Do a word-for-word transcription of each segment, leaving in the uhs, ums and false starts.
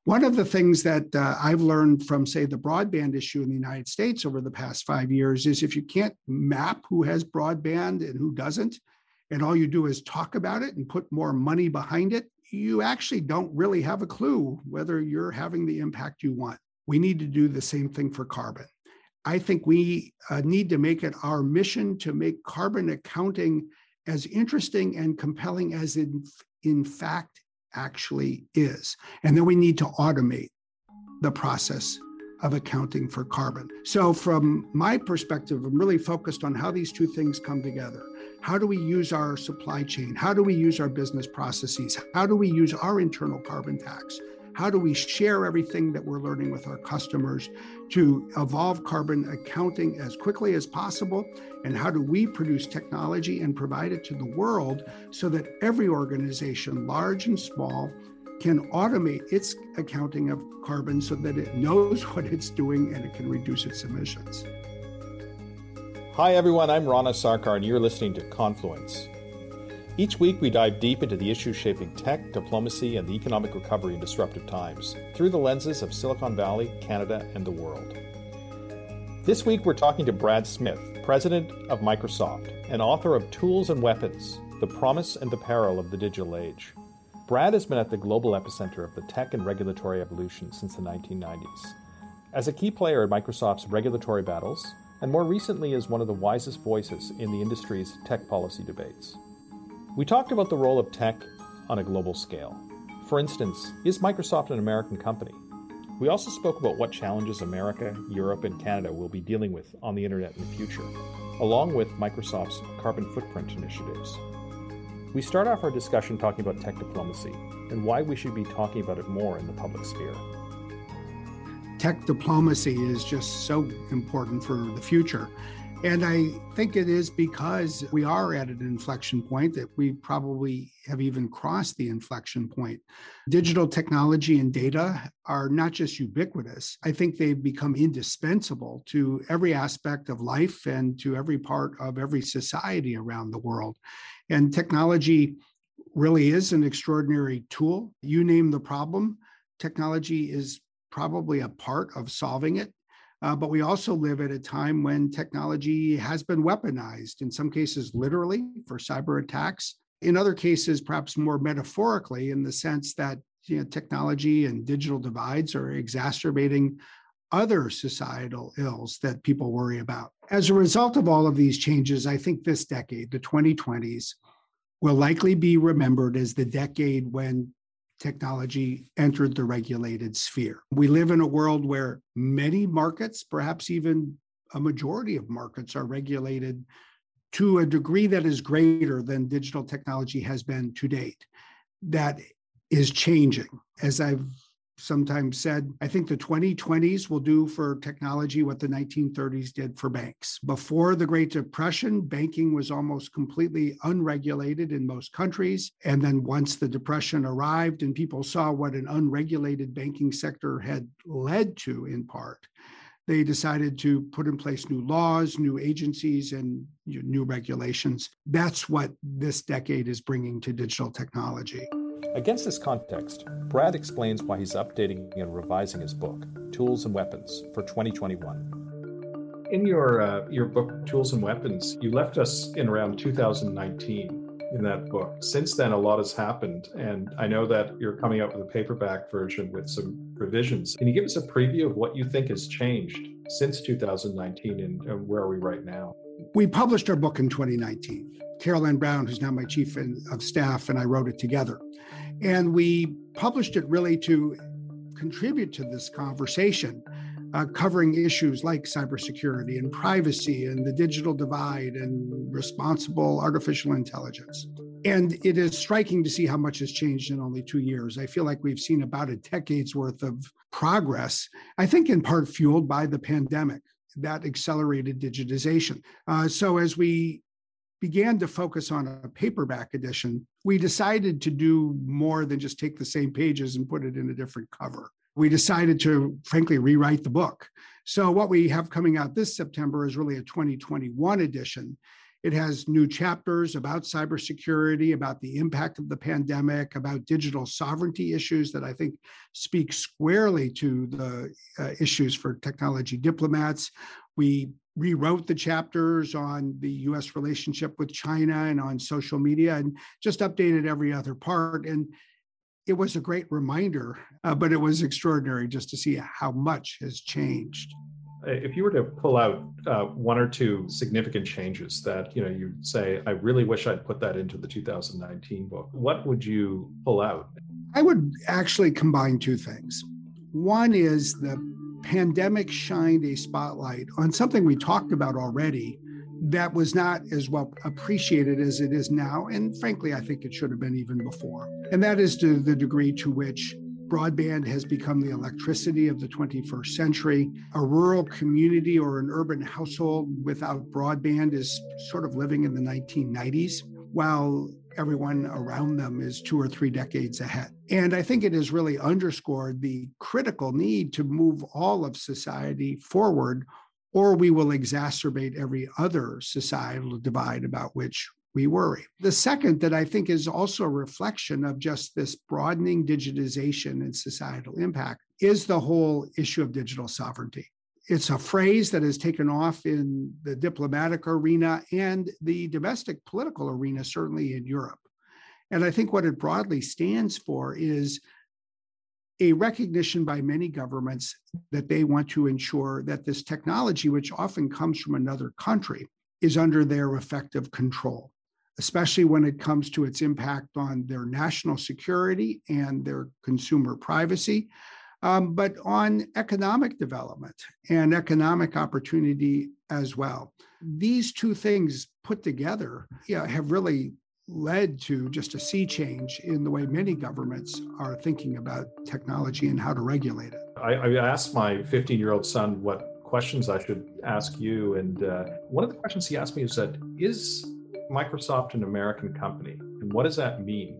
One of the things that uh, I've learned from, say, the broadband issue in the United States over the past five years is if you can't map who has broadband and who doesn't, and all you do is talk about it and put more money behind it, you actually don't really have a clue whether you're having the impact you want. We need to do the same thing for carbon. I think we uh, need to make it our mission to make carbon accounting as interesting and compelling as it in fact actually is. And then we need to automate the process of accounting for carbon. So from my perspective, I'm really focused on how these two things come together. How do we use our supply chain? How do we use our business processes? How do we use our internal carbon tax? How do we share everything that we're learning with our customers to evolve carbon accounting as quickly as possible? And how do we produce technology and provide it to the world so that every organization, large and small, can automate its accounting of carbon so that it knows what it's doing and it can reduce its emissions? Hi everyone, I'm Rana Sarkar and you're listening to Confluence. Each week we dive deep into the issues shaping tech, diplomacy, and the economic recovery in disruptive times through the lenses of Silicon Valley, Canada, and the world. This week we're talking to Brad Smith, president of Microsoft and author of Tools and Weapons, The Promise and the Peril of the Digital Age. Brad has been at the global epicenter of the tech and regulatory evolution since the nineteen nineties. As a key player in Microsoft's regulatory battles, and more recently as one of the wisest voices in the industry's tech policy debates. We talked about the role of tech on a global scale. For instance, is Microsoft an American company? We also spoke about what challenges America, Europe, and Canada will be dealing with on the internet in the future, along with Microsoft's carbon footprint initiatives. We start off our discussion talking about tech diplomacy and why we should be talking about it more in the public sphere. Tech diplomacy is just so important for the future. And I think it is because we are at an inflection point that we probably have even crossed the inflection point. Digital technology and data are not just ubiquitous. I think they've become indispensable to every aspect of life and to every part of every society around the world. And technology really is an extraordinary tool. You name the problem, technology is probably a part of solving it. Uh, but we also live at a time when technology has been weaponized, in some cases literally for cyber attacks, in other cases perhaps more metaphorically in the sense that you know, technology and digital divides are exacerbating other societal ills that people worry about. As a result of all of these changes, I think this decade, the twenty twenties, will likely be remembered as the decade when technology entered the regulated sphere. We live in a world where many markets, perhaps even a majority of markets, are regulated to a degree that is greater than digital technology has been to date. That is changing. As I've sometimes said, I think the twenty twenties will do for technology what the nineteen thirties did for banks. Before the Great Depression, banking was almost completely unregulated in most countries. And then once the Depression arrived and people saw what an unregulated banking sector had led to in part, they decided to put in place new laws, new agencies, and new regulations. That's what this decade is bringing to digital technology. Against this context, Brad explains why he's updating and revising his book, Tools and Weapons, for twenty twenty-one. In your uh, your book, Tools and Weapons, you left us in around two thousand nineteen in that book. Since then, a lot has happened, and I know that you're coming out with a paperback version with some revisions. Can you give us a preview of what you think has changed since two thousand nineteen and, and where are we right now? We published our book in twenty nineteen. Carol Ann Brown, who's now my chief of staff, and I wrote it together. And we published it really to contribute to this conversation, uh, covering issues like cybersecurity and privacy and the digital divide and responsible artificial intelligence. And it is striking to see how much has changed in only two years. I feel like we've seen about a decade's worth of progress, I think in part fueled by the pandemic, that accelerated digitization. Uh, so as we began to focus on a paperback edition, we decided to do more than just take the same pages and put it in a different cover. We decided to, frankly, rewrite the book. So what we have coming out this September is really a twenty twenty-one edition. It has new chapters about cybersecurity, about the impact of the pandemic, about digital sovereignty issues that I think speak squarely to the uh, issues for technology diplomats. We rewrote the chapters on the U S relationship with China and on social media, and just updated every other part. And it was a great reminder, uh, but it was extraordinary just to see how much has changed. If you were to pull out uh, one or two significant changes that, you know, you say, I really wish I'd put that into the two thousand nineteen book, what would you pull out? I would actually combine two things. One is the pandemic shined a spotlight on something we talked about already that was not as well appreciated as it is now. And frankly, I think it should have been even before. And that is to the degree to which broadband has become the electricity of the twenty-first century. A rural community or an urban household without broadband is sort of living in the nineteen nineties, while everyone around them is two or three decades ahead. And I think it has really underscored the critical need to move all of society forward, or we will exacerbate every other societal divide about which we worry. The second that I think is also a reflection of just this broadening digitization and societal impact is the whole issue of digital sovereignty. It's a phrase that has taken off in the diplomatic arena and the domestic political arena, certainly in Europe. And I think what it broadly stands for is a recognition by many governments that they want to ensure that this technology, which often comes from another country, is under their effective control, especially when it comes to its impact on their national security and their consumer privacy, um, but on economic development and economic opportunity as well. These two things put together, yeah, have really led to just a sea change in the way many governments are thinking about technology and how to regulate it. I, I asked my fifteen-year-old son what questions I should ask you, and uh, one of the questions he asked me is that, is Microsoft an American company? And what does that mean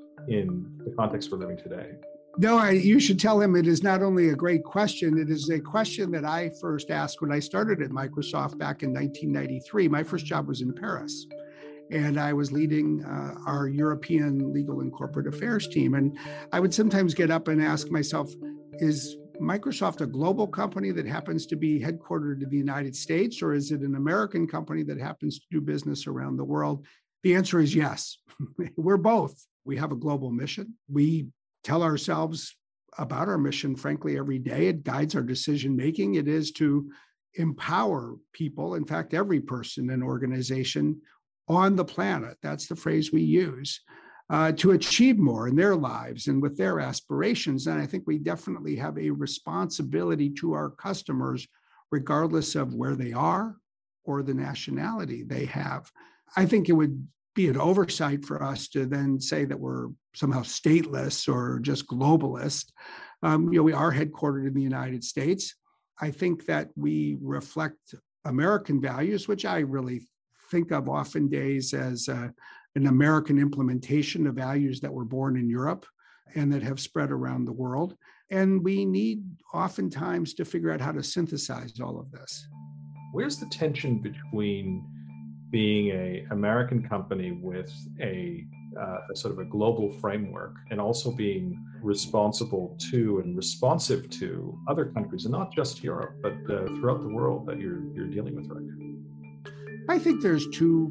in the context we're living today? No, I, you should tell him it is not only a great question, it is a question that I first asked when I started at Microsoft back in nineteen ninety-three. My first job was in Paris, and I was leading uh, our European legal and corporate affairs team. And I would sometimes get up and ask myself, is Microsoft a global company that happens to be headquartered in the United States, or is it an American company that happens to do business around the world? The answer is yes. We're both. We have a global mission. We tell ourselves about our mission, frankly, every day. It guides our decision-making. It is to empower people, in fact, every person and organization on the planet, that's the phrase we use, Uh, to achieve more in their lives and with their aspirations. And I think we definitely have a responsibility to our customers, regardless of where they are or the nationality they have. I think it would be an oversight for us to then say that we're somehow stateless or just globalist. Um, you know, we are headquartered in the United States. I think that we reflect American values, which I really think of often days as uh, an American implementation of values that were born in Europe and that have spread around the world. And we need oftentimes to figure out how to synthesize all of this. Where's the tension between being an American company with a, uh, a sort of a global framework and also being responsible to and responsive to other countries, and not just Europe, but uh, throughout the world that you're you're dealing with right now? I think there's two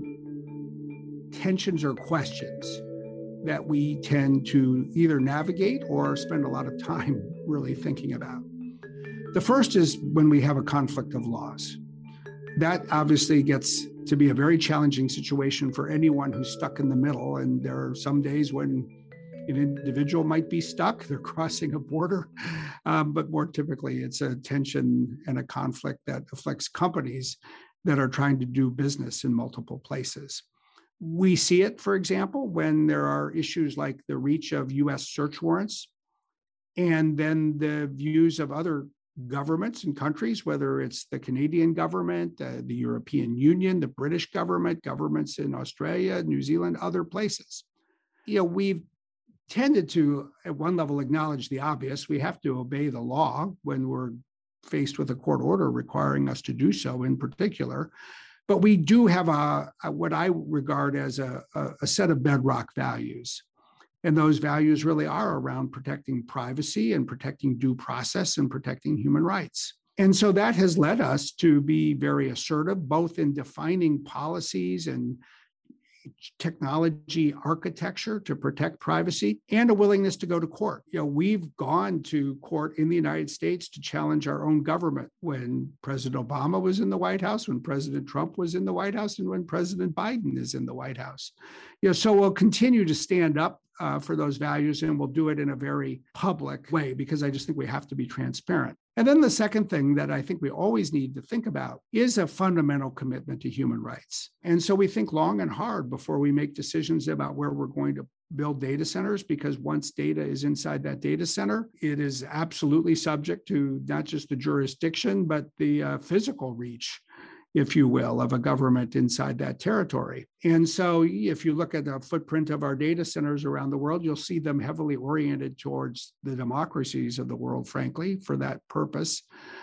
tensions or questions that we tend to either navigate or spend a lot of time really thinking about. The first is when we have a conflict of laws. That obviously gets to be a very challenging situation for anyone who's stuck in the middle. And there are some days when an individual might be stuck, they're crossing a border, um, but more typically it's a tension and a conflict that afflicts companies that are trying to do business in multiple places. We see it, for example, when there are issues like the reach of U S search warrants, and then the views of other governments and countries, whether it's the Canadian government, uh, the European Union, the British government, governments in Australia, New Zealand, other places. You know, we've tended to, at one level, acknowledge the obvious. We have to obey the law when we're faced with a court order requiring us to do so in particular. But we do have a, a what I regard as a, a, a set of bedrock values. And those values really are around protecting privacy and protecting due process and protecting human rights. And so that has led us to be very assertive, both in defining policies and technology architecture to protect privacy, and a willingness to go to court. You know, we've gone to court in the United States to challenge our own government when President Obama was in the White House, when President Trump was in the White House, and when President Biden is in the White House. You know, so we'll continue to stand up uh, for those values, and we'll do it in a very public way, because I just think we have to be transparent. And then the second thing that I think we always need to think about is a fundamental commitment to human rights. And so we think long and hard before we make decisions about where we're going to build data centers, because once data is inside that data center, it is absolutely subject to not just the jurisdiction, but the uh, physical reach, if you will, of a government inside that territory. And so if you look at the footprint of our data centers around the world, you'll see them heavily oriented towards the democracies of the world, frankly, for that purpose.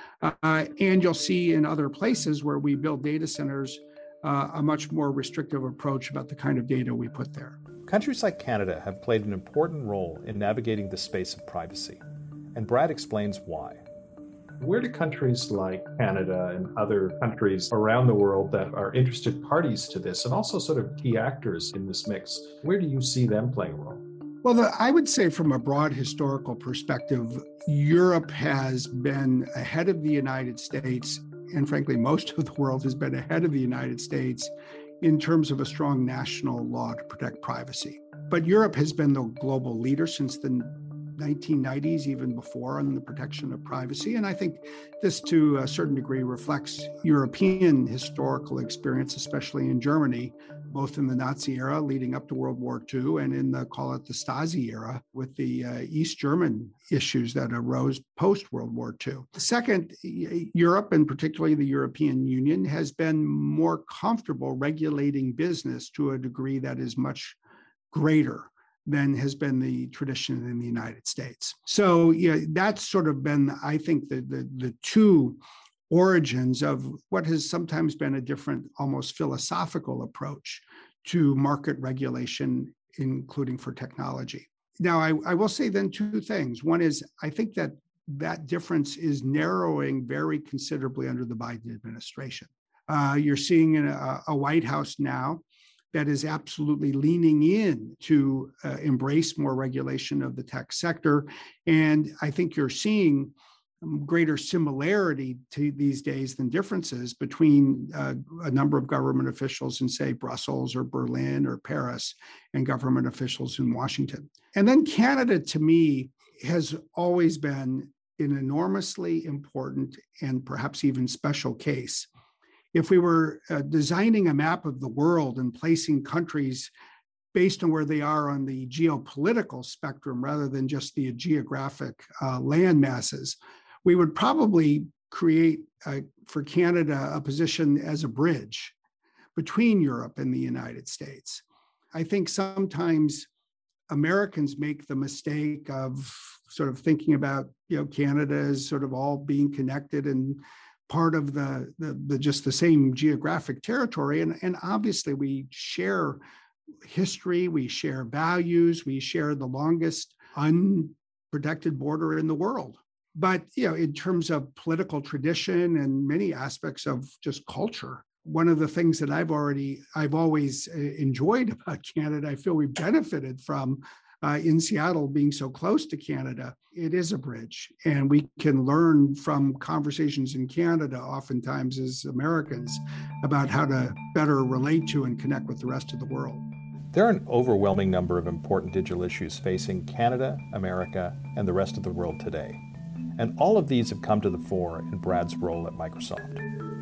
Uh, and you'll see in other places where we build data centers uh, a much more restrictive approach about the kind of data we put there. Countries like Canada have played an important role in navigating the space of privacy, and Brad explains why. Where do countries like Canada and other countries around the world that are interested parties to this, and also sort of key actors in this mix, where do you see them playing a role? Well, the, I would say from a broad historical perspective, Europe has been ahead of the United States, and frankly, most of the world has been ahead of the United States in terms of a strong national law to protect privacy. But Europe has been the global leader since the nineteen nineties, even before, on the protection of privacy. And I think this, to a certain degree, reflects European historical experience, especially in Germany, both in the Nazi era leading up to World War Two and in the, call it the Stasi era, with the uh, East German issues that arose post-World War Two. Second, Europe, and particularly the European Union, has been more comfortable regulating business to a degree that is much greater than has been the tradition in the United States. So yeah, that's sort of been, I think, the, the, the two origins of what has sometimes been a different, almost philosophical approach to market regulation, including for technology. Now, I, I will say then two things. One is, I think that that difference is narrowing very considerably under the Biden administration. Uh, you're seeing in a, a White House now that is absolutely leaning in to uh, embrace more regulation of the tech sector. And I think you're seeing greater similarity to these days than differences between uh, a number of government officials in, say, Brussels or Berlin or Paris, and government officials in Washington. And then Canada, to me, has always been an enormously important and perhaps even special case. If we were uh, designing a map of the world and placing countries based on where they are on the geopolitical spectrum rather than just the geographic uh, land masses, we would probably create uh, for Canada a position as a bridge between Europe and the United States. I think sometimes Americans make the mistake of sort of thinking about, you know, Canada as sort of all being connected and part of the, the, the just the same geographic territory. And, and obviously we share history, we share values, we share the longest unprotected border in the world. But, you know, in terms of political tradition and many aspects of just culture, one of the things that I've already, I've always enjoyed about Canada, I feel we've benefited from uh, in Seattle being so close to Canada, it is a bridge. And we can learn from conversations in Canada, oftentimes as Americans, about how to better relate to and connect with the rest of the world. There are an overwhelming number of important digital issues facing Canada, America, and the rest of the world today. And all of these have come to the fore in Brad's role at Microsoft.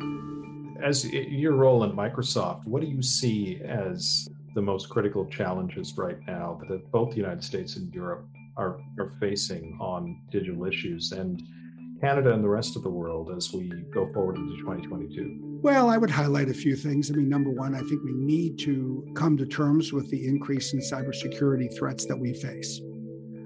As your role at Microsoft, what do you see as the most critical challenges right now that both the United States and Europe are, are facing on digital issues, and Canada and the rest of the world as we go forward into twenty twenty-two? Well, I would highlight a few things. I mean, number one, I think we need to come to terms with the increase in cybersecurity threats that we face.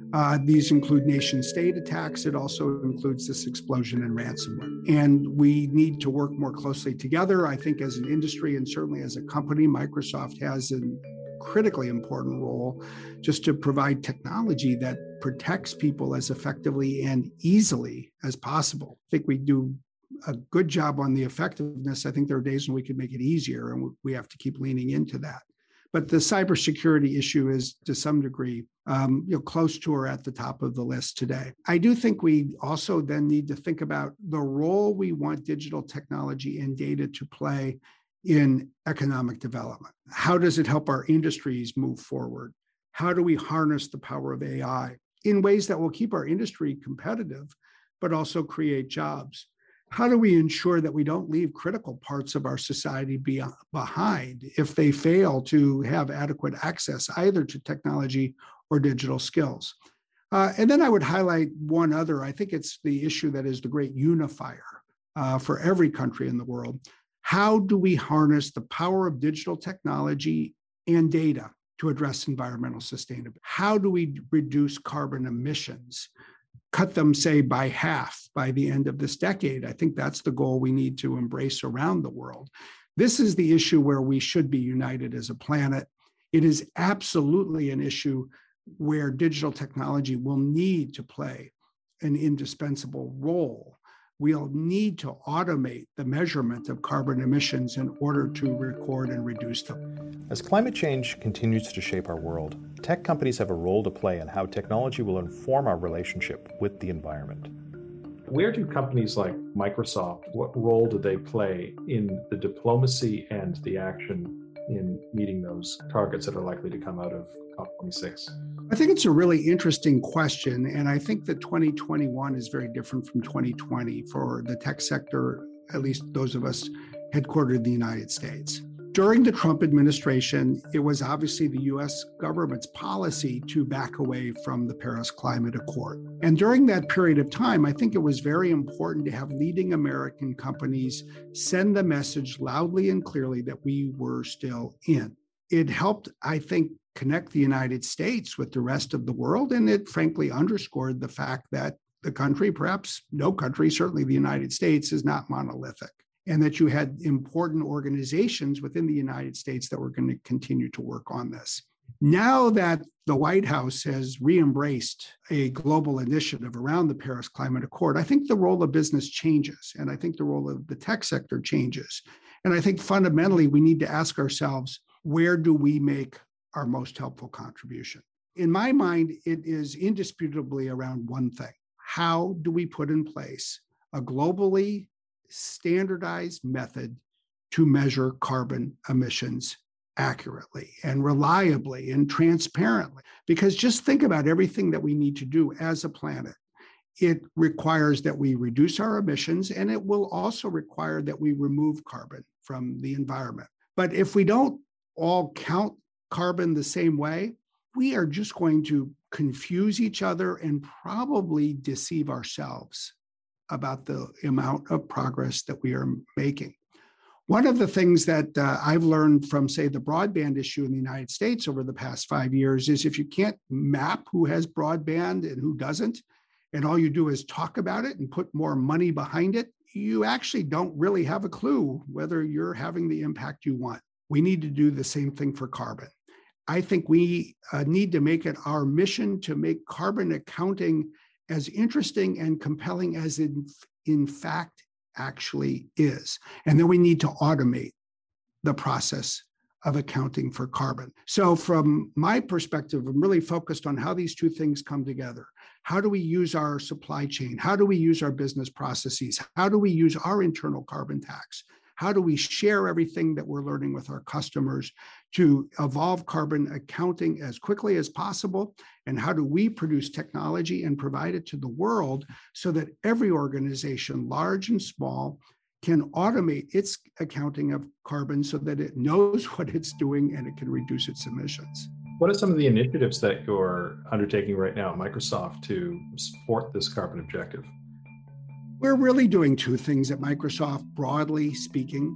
Uh, these include nation state attacks. It also includes this explosion in ransomware. And we need to work more closely together. I think as an industry and certainly as a company, Microsoft has a critically important role just to provide technology that protects people as effectively and easily as possible. I think we do a good job on the effectiveness. I think there are days when we could make it easier, and we have to keep leaning into that. But the cybersecurity issue is, to some degree, um, you know, close to or at the top of the list today. I do think we also then need to think about the role we want digital technology and data to play in economic development. How does it help our industries move forward? How do we harness the power of A I in ways that will keep our industry competitive, but also create jobs? How do we ensure that we don't leave critical parts of our society be, behind if they fail to have adequate access either to technology or digital skills? Uh, and then I would highlight one other. I think it's the issue that is the great unifier uh, for every country in the world. How do we harness the power of digital technology and data to address environmental sustainability? How do we reduce carbon emissions? Cut them, say, by half by the end of this decade. I think that's the goal we need to embrace around the world. This is the issue where we should be united as a planet. It is absolutely an issue where digital technology will need to play an indispensable role. We'll need to automate the measurement of carbon emissions in order to record and reduce them. As climate change continues to shape our world, tech companies have a role to play in how technology will inform our relationship with the environment. Where do companies like Microsoft, what role do they play in the diplomacy and the action in meeting those targets that are likely to come out of COP twenty-six? I think it's a really interesting question, and I think that twenty twenty-one is very different from twenty twenty for the tech sector, at least those of us headquartered in the United States. During the Trump administration, it was obviously the U S government's policy to back away from the Paris Climate Accord. And during that period of time, I think it was very important to have leading American companies send the message loudly and clearly that we were still in. It helped, I think, connect the United States with the rest of the world, and it frankly underscored the fact that the country, perhaps no country, certainly the United States, is not monolithic, and that you had important organizations within the United States that were going to continue to work on this. Now that the White House has re-embraced a global initiative around the Paris Climate Accord, I think the role of business changes, and I think the role of the tech sector changes. And I think fundamentally we need to ask ourselves, where do we make our most helpful contribution? In my mind, it is indisputably around one thing. How do we put in place a globally standardized method to measure carbon emissions accurately and reliably and transparently? Because just think about everything that we need to do as a planet. It requires that we reduce our emissions, and it will also require that we remove carbon from the environment. But if we don't all count carbon the same way, we are just going to confuse each other and probably deceive ourselves about the amount of progress that we are making. One of the things that uh, I've learned from, say, the broadband issue in the United States over the past five years is if you can't map who has broadband and who doesn't, and all you do is talk about it and put more money behind it, you actually don't really have a clue whether you're having the impact you want. We need to do the same thing for carbon. I think we uh, need to make it our mission to make carbon accounting as interesting and compelling as it in fact actually is. And then we need to automate the process of accounting for carbon. So from my perspective, I'm really focused on how these two things come together. How do we use our supply chain? How do we use our business processes? How do we use our internal carbon tax? How do we share everything that we're learning with our customers to evolve carbon accounting as quickly as possible? And how do we produce technology and provide it to the world so that every organization, large and small, can automate its accounting of carbon so that it knows what it's doing and it can reduce its emissions? What are some of the initiatives that you're undertaking right now at Microsoft to support this carbon objective? We're really doing two things at Microsoft, broadly speaking.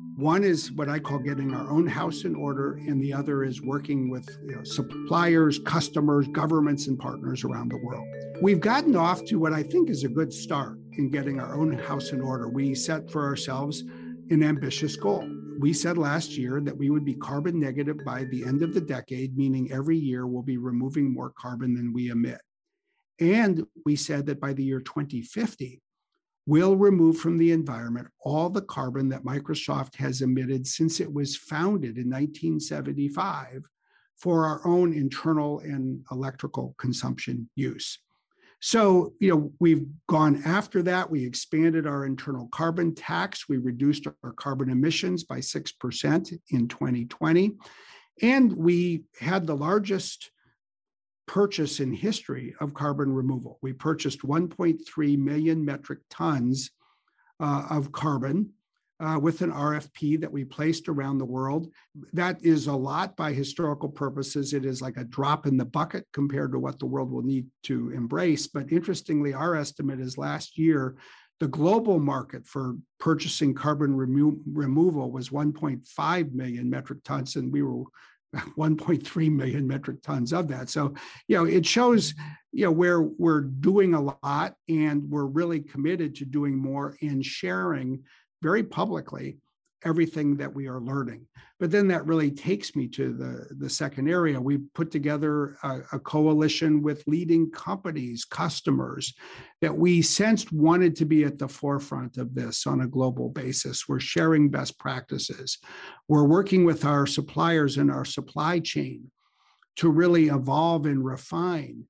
One is what I call getting our own house in order, and the other is working with you know, suppliers, customers, governments, and partners around the world. We've gotten off to what I think is a good start in getting our own house in order. We set for ourselves an ambitious goal. We said last year that we would be carbon negative by the end of the decade, meaning every year we'll be removing more carbon than we emit. And we said that by the year twenty fifty, we'll remove from the environment all the carbon that Microsoft has emitted since it was founded in nineteen seventy-five for our own internal and electrical consumption use. So, you know, we've gone after that. We expanded our internal carbon tax. We reduced our carbon emissions by six percent in twenty twenty. And we had the largest purchase in history of carbon removal. We purchased one point three million metric tons uh, of carbon uh, with an R F P that we placed around the world. That is a lot by historical purposes. It is like a drop in the bucket compared to what the world will need to embrace. But interestingly, our estimate is last year, the global market for purchasing carbon remo- removal was one point five million metric tons, and we were one point three million metric tons of that. So, you know, it shows, you know, where we're doing a lot and we're really committed to doing more and sharing very publicly everything that we are learning. But then that really takes me to the, the second area. We put together a, a coalition with leading companies, customers that we sensed wanted to be at the forefront of this on a global basis. We're sharing best practices. We're working with our suppliers and our supply chain to really evolve and refine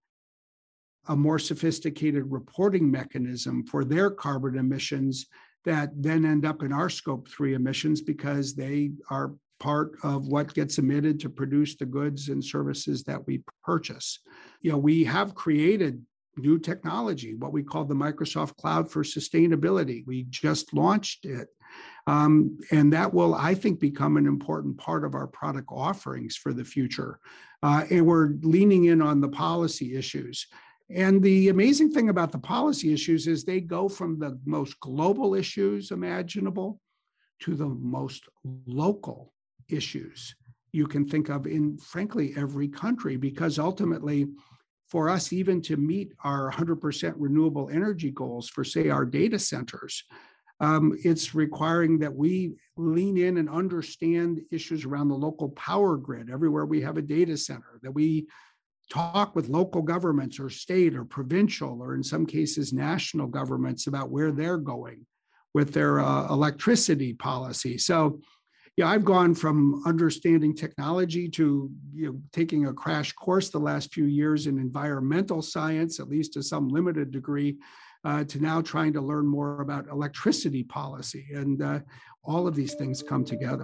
a more sophisticated reporting mechanism for their carbon emissions that then end up in our scope three emissions because they are part of what gets emitted to produce the goods and services that we purchase. You know, we have created new technology, what we call the Microsoft Cloud for Sustainability. We just launched it. Um, and that will, I think, become an important part of our product offerings for the future. Uh, and we're leaning in on the policy issues. And the amazing thing about the policy issues is they go from the most global issues imaginable to the most local issues you can think of in, frankly, every country, because ultimately, for us even to meet our one hundred percent renewable energy goals for, say, our data centers, um, it's requiring that we lean in and understand issues around the local power grid everywhere we have a data center, that we talk with local governments or state or provincial, or in some cases, national governments about where they're going with their uh, electricity policy. So, yeah, I've gone from understanding technology to you know, taking a crash course the last few years in environmental science, at least to some limited degree, uh, to now trying to learn more about electricity policy. And uh, all of these things come together.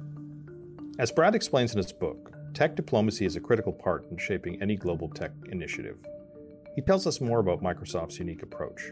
As Brad explains in his book, tech diplomacy is a critical part in shaping any global tech initiative. He tells us more about Microsoft's unique approach.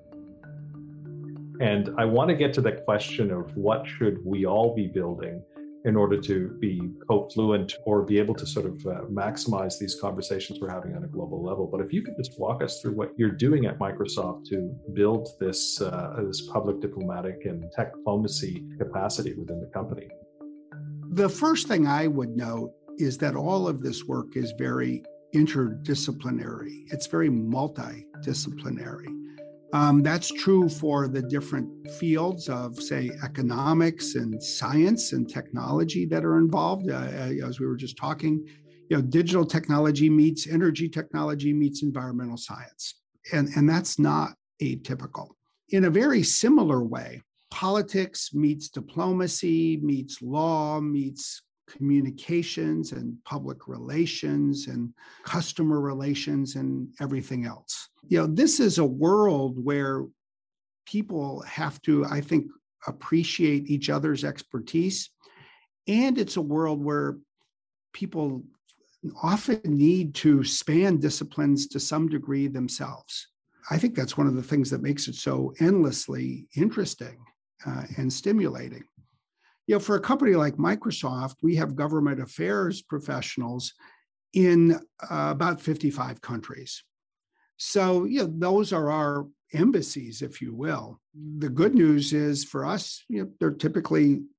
And I want to get to the question of what should we all be building in order to be co-fluent or be able to sort of uh, maximize these conversations we're having on a global level. But if you could just walk us through what you're doing at Microsoft to build this, uh, this public diplomatic and tech diplomacy capacity within the company. The first thing I would note is that all of this work is very interdisciplinary. It's very multidisciplinary. Um, that's true for the different fields of, say, economics and science and technology that are involved. Uh, as we were just talking, you know, digital technology meets energy technology meets environmental science. And, and that's not atypical. In a very similar way, politics meets diplomacy, meets law, meets communications and public relations and customer relations and everything else. You know, this is a world where people have to, I think, appreciate each other's expertise. And it's a world where people often need to span disciplines to some degree themselves. I think that's one of the things that makes it so endlessly interesting uh, and stimulating. You know, for a company like Microsoft, we have government affairs professionals in uh, about fifty-five countries. So, you know, those are our embassies, if you will. The good news is for us, you know, they're typically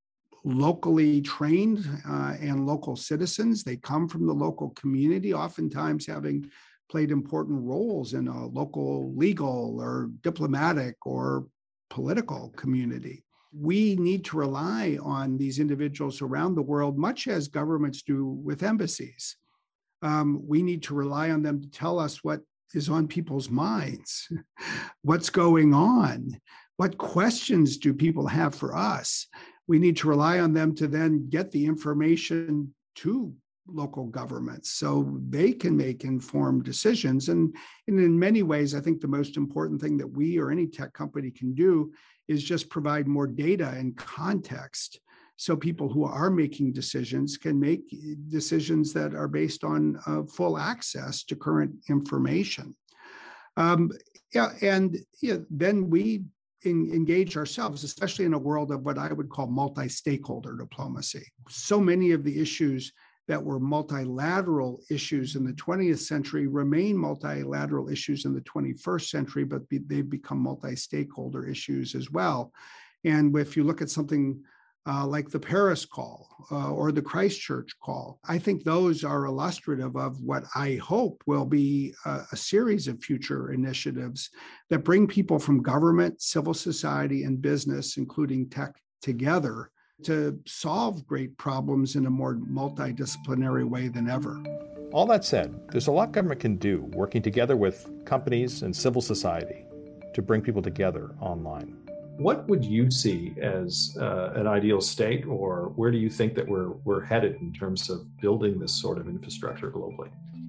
locally trained uh, and local citizens. They come from the local community, oftentimes having played important roles in a local legal or diplomatic or political community. We need to rely on these individuals around the world, much as governments do with embassies. Um, we need to rely on them to tell us what is on people's minds, what's going on, what questions do people have for us. We need to rely on them to then get the information to local governments so they can make informed decisions. And, and in many ways, I think the most important thing that we or any tech company can do is just provide more data and context so people who are making decisions can make decisions that are based on uh, full access to current information. Um, yeah, and yeah, then we in, engage ourselves, especially in a world of what I would call multi-stakeholder diplomacy. So many of the issues that were multilateral issues in the twentieth century remain multilateral issues in the twenty-first century, but be, they've become multi-stakeholder issues as well. And if you look at something uh, like the Paris Call uh, or the Christchurch Call, I think those are illustrative of what I hope will be a, a series of future initiatives that bring people from government, civil society, and business, including tech, together to solve great problems in a more multidisciplinary way than ever. All that said, there's a lot government can do working together with companies and civil society to bring people together online. What would you see as uh, an ideal state, or where do you think that we're we're headed in terms of building this sort of infrastructure globally?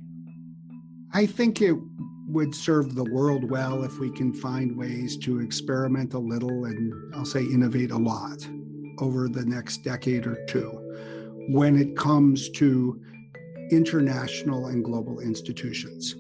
I think it would serve the world well if we can find ways to experiment a little and I'll say innovate a lot over the next decade or two when it comes to international and global institutions.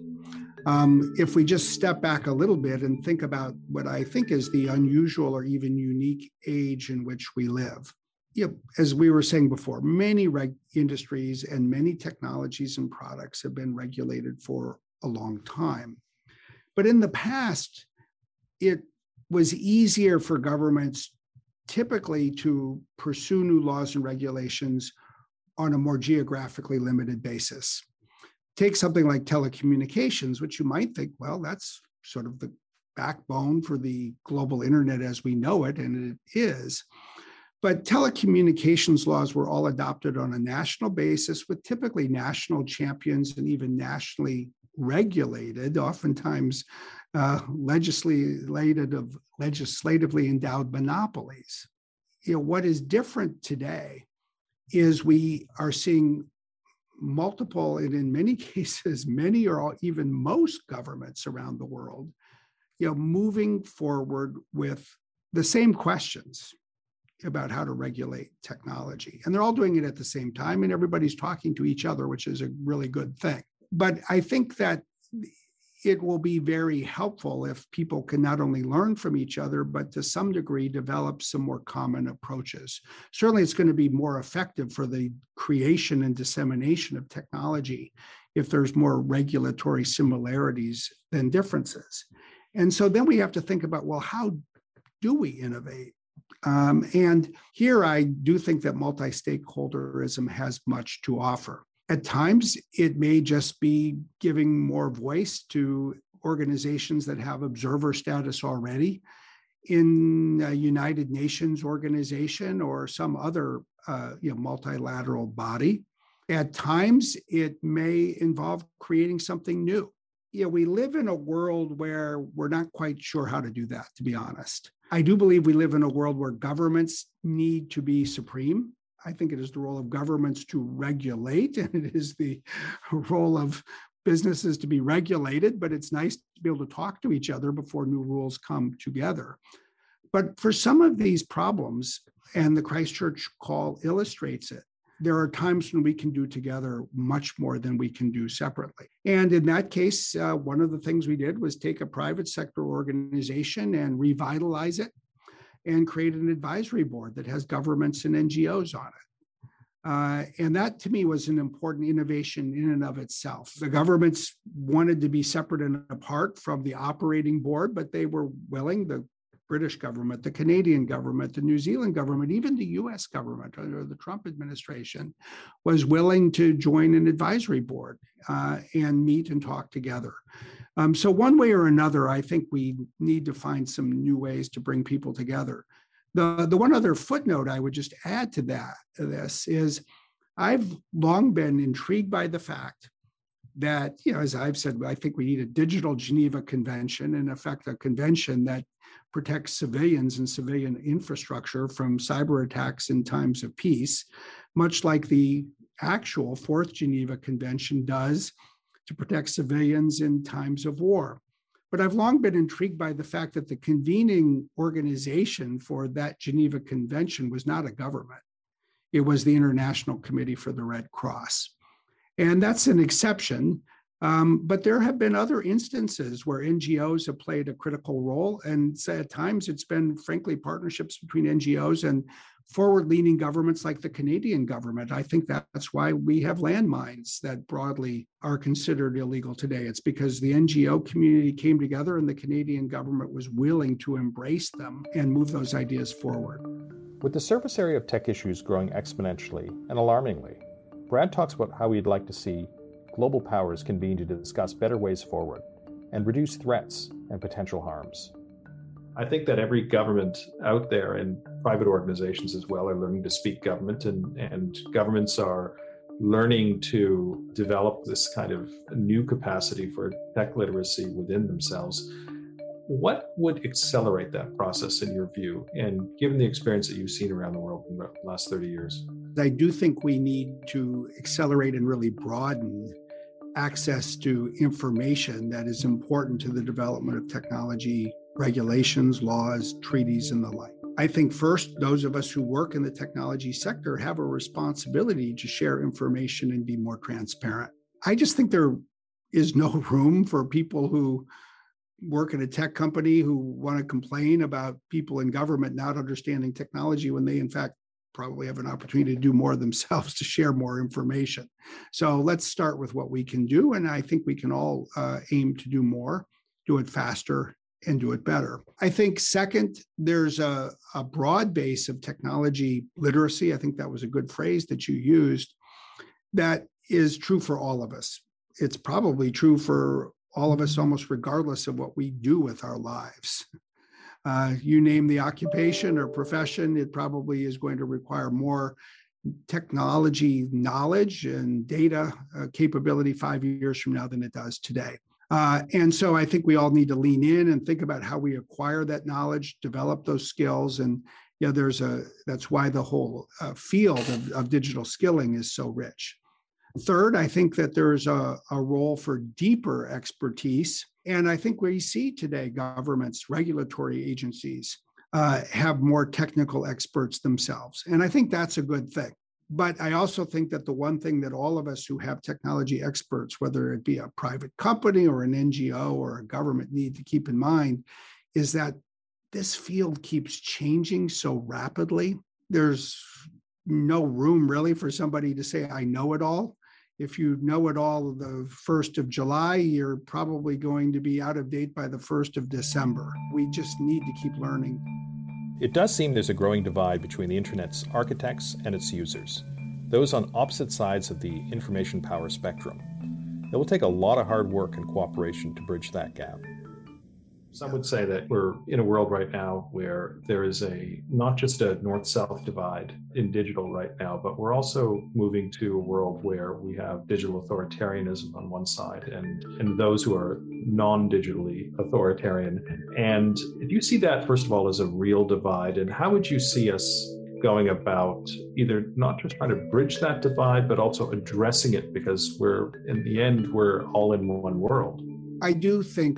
Um, if we just step back a little bit and think about what I think is the unusual or even unique age in which we live. You know, as we were saying before, many reg- industries and many technologies and products have been regulated for a long time. But in the past, it was easier for governments typically to pursue new laws and regulations on a more geographically limited basis. Take something like telecommunications, which you might think, well, that's sort of the backbone for the global internet as we know it, and it is. But telecommunications laws were all adopted on a national basis with typically national champions and even nationally regulated, oftentimes uh, legislated of legislatively endowed monopolies. You know, what is different today is we are seeing multiple, and in many cases, many or even most governments around the world, you know, moving forward with the same questions about how to regulate technology. And they're all doing it at the same time, and everybody's talking to each other, which is a really good thing. But I think that it will be very helpful if people can not only learn from each other, but to some degree develop some more common approaches. Certainly, it's going to be more effective for the creation and dissemination of technology if there's more regulatory similarities than differences. And so then we have to think about, well, how do we innovate? Um, and here I do think that multi-stakeholderism has much to offer. At times, it may just be giving more voice to organizations that have observer status already in a United Nations organization or some other uh, you know, multilateral body. At times, it may involve creating something new. You know, we live in a world where we're not quite sure how to do that, to be honest. I do believe we live in a world where governments need to be supreme. I think it is the role of governments to regulate, and it is the role of businesses to be regulated, but it's nice to be able to talk to each other before new rules come together. But for some of these problems, and the Christchurch Call illustrates it, there are times when we can do together much more than we can do separately. And in that case, uh, one of the things we did was take a private sector organization and revitalize it and create an advisory board that has governments and N G Os on it. Uh, and that, to me, was an important innovation in and of itself. The governments wanted to be separate and apart from the operating board, but they were willing, the British government, the Canadian government, the New Zealand government, even the U S government under the Trump administration was willing to join an advisory board uh, and meet and talk together. Um, so one way or another, I think we need to find some new ways to bring people together. The, the one other footnote I would just add to that, to this is I've long been intrigued by the fact that, you know, as I've said, I think we need a digital Geneva Convention, in effect, a convention that protects civilians and civilian infrastructure from cyber attacks in times of peace, much like the actual Fourth Geneva Convention does to protect civilians in times of war. But I've long been intrigued by the fact that the convening organization for that Geneva Convention was not a government. It was the International Committee for the Red Cross. And that's an exception. Um, but there have been other instances where N G Os have played a critical role. And at times it's been, frankly, partnerships between N G Os and forward-leaning governments like the Canadian government. I think that's why we have landmines that broadly are considered illegal today. It's because the N G O community came together and the Canadian government was willing to embrace them and move those ideas forward. With the surface area of tech issues growing exponentially and alarmingly, Brad talks about how he'd like to see global powers convene to discuss better ways forward and reduce threats and potential harms. I think that every government out there and private organizations as well are learning to speak government, and, and governments are learning to develop this kind of new capacity for tech literacy within themselves. What would accelerate that process in your view, and given the experience that you've seen around the world in the last thirty years? I do think we need to accelerate and really broaden access to information that is important to the development of technology, regulations, laws, treaties, and the like. I think first, those of us who work in the technology sector have a responsibility to share information and be more transparent. I just think there is no room for people who work at a tech company who want to complain about people in government not understanding technology when they, in fact, probably have an opportunity to do more themselves to share more information. So let's start with what we can do. And I think we can all uh, aim to do more, do it faster, and do it better. I think second, there's a, a broad base of technology literacy. I think that was a good phrase that you used. That is true for all of us. It's probably true for all of us, almost regardless of what we do with our lives. Uh, you name the occupation or profession, it probably is going to require more technology knowledge and data uh, capability five years from now than it does today. Uh, and so I think we all need to lean in and think about how we acquire that knowledge, develop those skills. And yeah, there's a, that's why the whole uh, field of, of digital skilling is so rich. Third, I think that there's a, a role for deeper expertise. And I think we see today governments, regulatory agencies uh, have more technical experts themselves. And I think that's a good thing. But I also think that the one thing that all of us who have technology experts, whether it be a private company or an N G O or a government, need to keep in mind is that this field keeps changing so rapidly. There's no room really for somebody to say, I know it all. If you know it all the first of July, you're probably going to be out of date by the first of December. We just need to keep learning. It does seem there's a growing divide between the internet's architects and its users, those on opposite sides of the information power spectrum. It will take a lot of hard work and cooperation to bridge that gap. Some would say that we're in a world right now where there is a not just a north-south divide in digital right now, but we're also moving to a world where we have digital authoritarianism on one side and, and those who are non-digitally authoritarian. And do you see that, first of all, as a real divide? And how would you see us going about either not just trying to bridge that divide, but also addressing it? Because we're, in the end, we're all in one world. I do think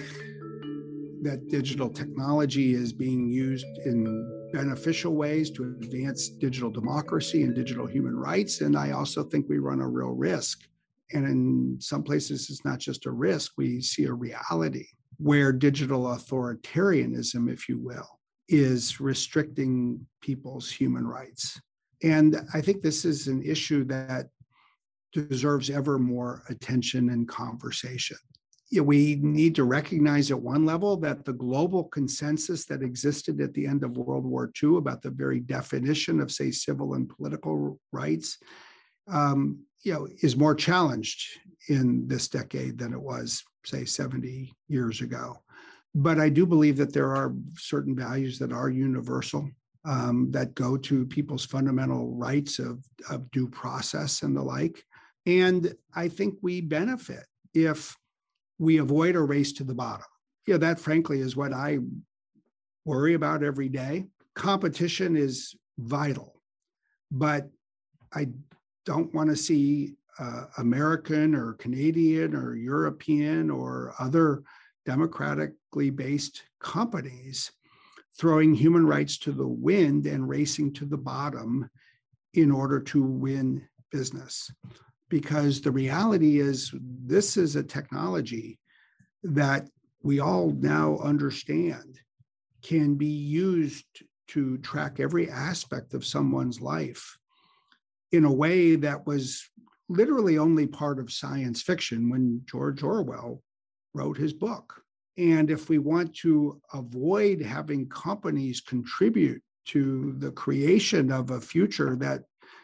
that digital technology is being used in beneficial ways to advance digital democracy and digital human rights. And I also think we run a real risk. And in some places, it's not just a risk, we see a reality where digital authoritarianism, if you will, is restricting people's human rights. And I think this is an issue that deserves ever more attention and conversation. you know, we need to recognize at one level that the global consensus that existed at the end of World War Two about the very definition of, say, civil and political rights, um, you know, is more challenged in this decade than it was, say, seventy years ago. But I do believe that there are certain values that are universal, um, that go to people's fundamental rights of, of due process and the like. And I think we benefit if we avoid a race to the bottom. You know, that frankly is what I worry about every day. Competition is vital, but I don't want to see uh, American or Canadian or European or other democratically based companies throwing human rights to the wind and racing to the bottom in order to win business. Because the reality is, this is a technology that we all now understand can be used to track every aspect of someone's life in a way that was literally only part of science fiction when George Orwell wrote his book. And if we want to avoid having companies contribute to the creation of a future that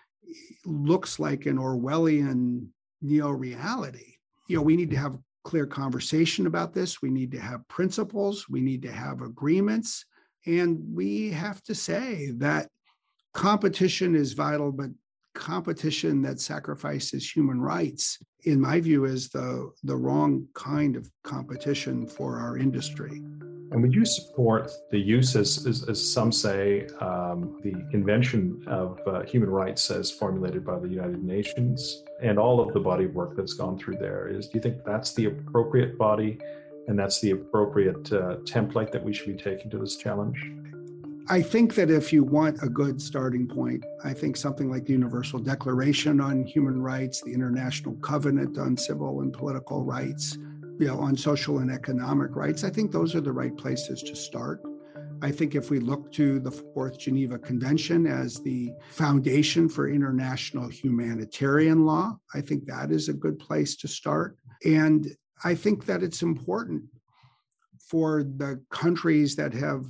looks like an Orwellian neo-reality, you know, we need to have clear conversation about this. We need to have principles. We need to have agreements. And we have to say that competition is vital, but competition that sacrifices human rights, in my view, is the, the wrong kind of competition for our industry. And would you support the use, as, as, as some say, um, the Convention of uh, Human Rights as formulated by the United Nations and all of the body of work that's gone through there? Is, do you think that's the appropriate body and that's the appropriate uh, template that we should be taking to this challenge? I think that if you want a good starting point, I think something like the Universal Declaration on Human Rights, the International Covenant on Civil and Political Rights, you know, on social and economic rights, I think those are the right places to start. I think if we look to the Fourth Geneva Convention as the foundation for international humanitarian law, I think that is a good place to start. And I think that it's important for the countries that have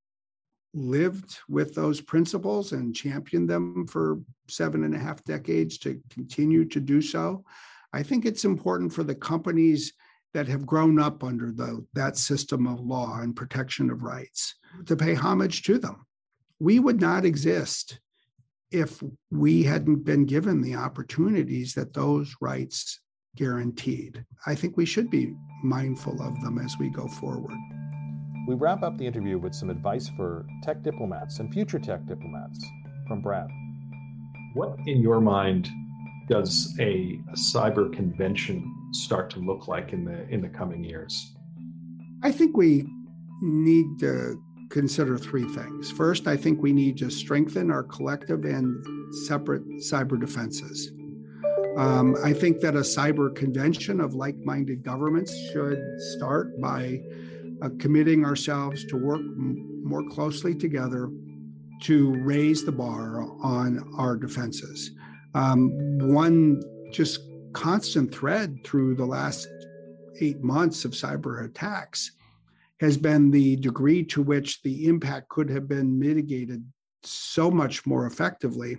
lived with those principles and championed them for seven and a half decades to continue to do so. I think it's important for the companies that have grown up under the, that system of law and protection of rights to pay homage to them. We would not exist if we hadn't been given the opportunities that those rights guaranteed. I think we should be mindful of them as we go forward. We wrap up the interview with some advice for tech diplomats and future tech diplomats from Brad. What, in your mind, does a, a cyber convention start to look like in the in the coming years? I think we need to consider three things. First, I think we need to strengthen our collective and separate cyber defenses. Um, I think that a cyber convention of like-minded governments should start by uh, committing ourselves to work m- more closely together to raise the bar on our defenses. Um, one just constant thread through the last eight months of cyber attacks has been the degree to which the impact could have been mitigated so much more effectively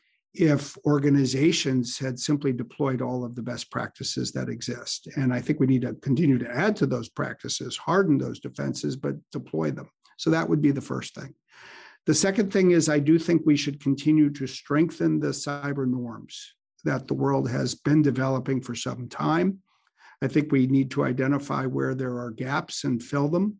if organizations had simply deployed all of the best practices that exist. And I think we need to continue to add to those practices, harden those defenses, but deploy them. So that would be the first thing. The second thing is I do think we should continue to strengthen the cyber norms that the world has been developing for some time. I think we need to identify where there are gaps and fill them.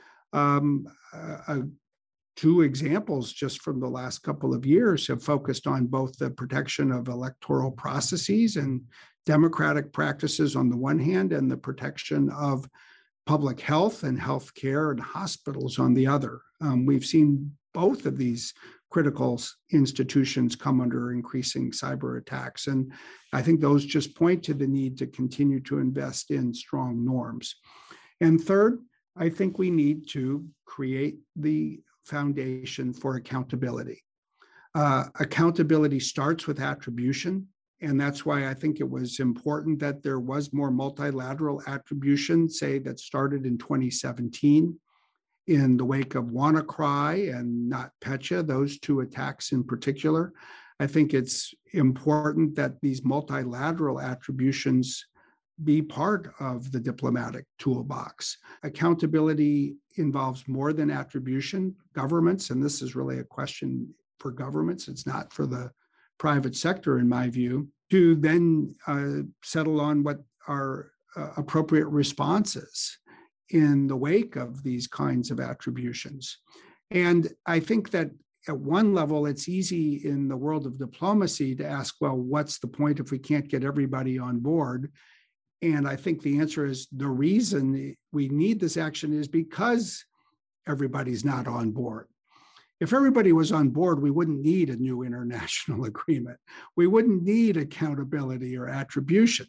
Um, uh, two examples just from the last couple of years have focused on both the protection of electoral processes and democratic practices on the one hand, and the protection of public health and healthcare and hospitals on the other. Um, we've seen both of these critical institutions come under increasing cyber attacks. And I think those just point to the need to continue to invest in strong norms. And third, I think we need to create the foundation for accountability. Uh, accountability starts with attribution, And that's why I think it was important that there was more multilateral attribution, say, that started in twenty seventeen in the wake of WannaCry and NotPetya, those two attacks in particular. I think it's important that these multilateral attributions be part of the diplomatic toolbox. Accountability involves more than attribution. Governments, and this is really a question for governments, it's not for the private sector, in my view, to then uh, settle on what are uh, appropriate responses in the wake of these kinds of attributions. And I think that at one level, it's easy in the world of diplomacy to ask, well, what's the point if we can't get everybody on board? And I think the answer is the reason we need this action is because everybody's not on board. If everybody was on board, we wouldn't need a new international agreement. We wouldn't need accountability or attribution.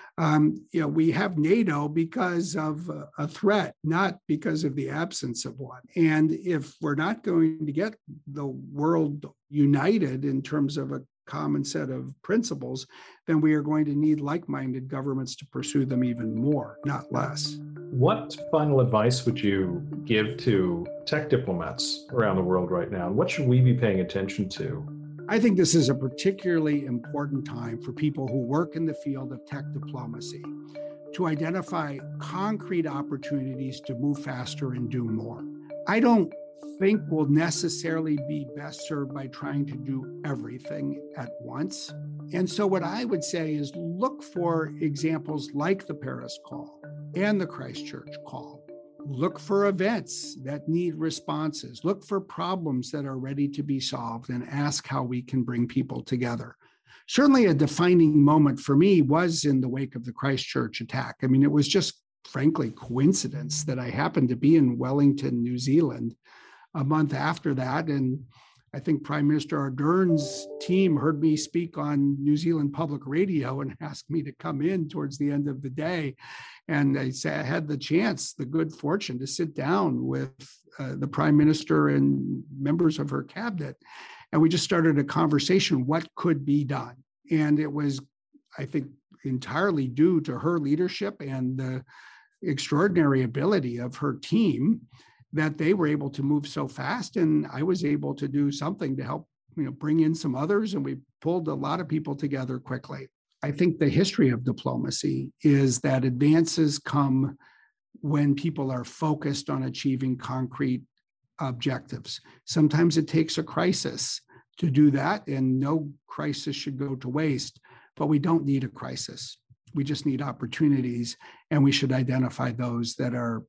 Um, you know, we have NATO because of a, a threat, not because of the absence of one. And if we're not going to get the world united in terms of a common set of principles, then we are going to need like-minded governments to pursue them even more, not less. What final advice would you give to tech diplomats around the world right now? And what should we be paying attention to? I think this is a particularly important time for people who work in the field of tech diplomacy to identify concrete opportunities to move faster and do more. I don't think we'll necessarily be best served by trying to do everything at once. And so what I would say is look for examples like the Paris call and the Christchurch call. Look for events that need responses. Look for problems that are ready to be solved and ask how we can bring people together. Certainly a defining moment for me was in the wake of the Christchurch attack. I mean, it was just frankly coincidence that I happened to be in Wellington, New Zealand a month after that. And I think Prime Minister Ardern's team heard me speak on New Zealand Public Radio and asked me to come in towards the end of the day. And I had the chance, the good fortune to sit down with uh, the Prime Minister and members of her cabinet. And we just started a conversation, what could be done? And it was, I think, entirely due to her leadership and the extraordinary ability of her team that they were able to move so fast. And I was able to do something to help, you know, bring in some others. And we pulled a lot of people together quickly. I think the history of diplomacy is that advances come when people are focused on achieving concrete objectives. Sometimes it takes a crisis to do that, and no crisis should go to waste, but we don't need a crisis. We just need opportunities, and we should identify those that are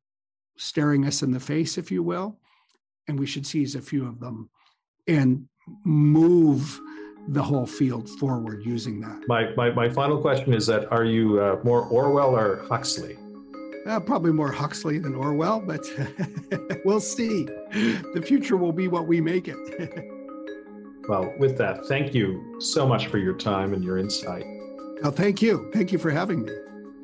staring us in the face, if you will, and we should seize a few of them and move the whole field forward using that. My my, my final question is that, are you uh, more Orwell or Huxley? Uh, probably more Huxley than Orwell, but we'll see. The future will be what we make it. Well, with that, thank you so much for your time and your insight. Well, thank you. Thank you for having me.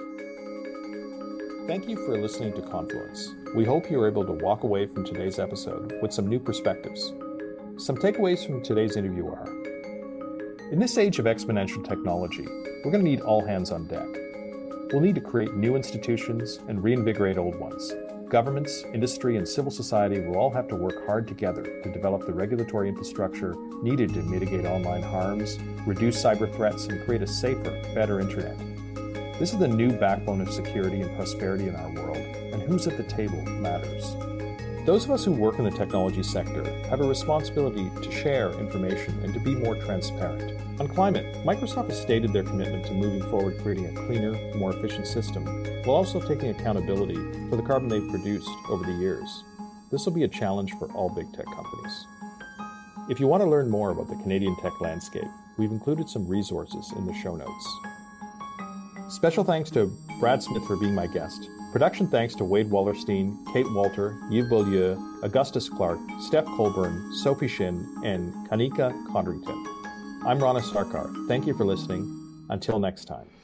Thank you for listening to Confluence. We hope you were able to walk away from today's episode with some new perspectives. Some takeaways from today's interview are: in this age of exponential technology, we're going to need all hands on deck. We'll need to create new institutions and reinvigorate old ones. Governments, industry, and civil society will all have to work hard together to develop the regulatory infrastructure needed to mitigate online harms, reduce cyber threats, and create a safer, better internet. This is the new backbone of security and prosperity in our world, and who's at the table matters. Those of us who work in the technology sector have a responsibility to share information and to be more transparent. On climate, Microsoft has stated their commitment to moving forward creating a cleaner, more efficient system, while also taking accountability for the carbon they've produced over the years. This will be a challenge for all big tech companies. If you want to learn more about the Canadian tech landscape, we've included some resources in the show notes. Special thanks to Brad Smith for being my guest. Production thanks to Wade Wallerstein, Kate Walter, Yves Beaulieu, Augustus Clark, Steph Colburn, Sophie Shin, and Kanika Condrington. I'm Rana Sarkar. Thank you for listening. Until next time.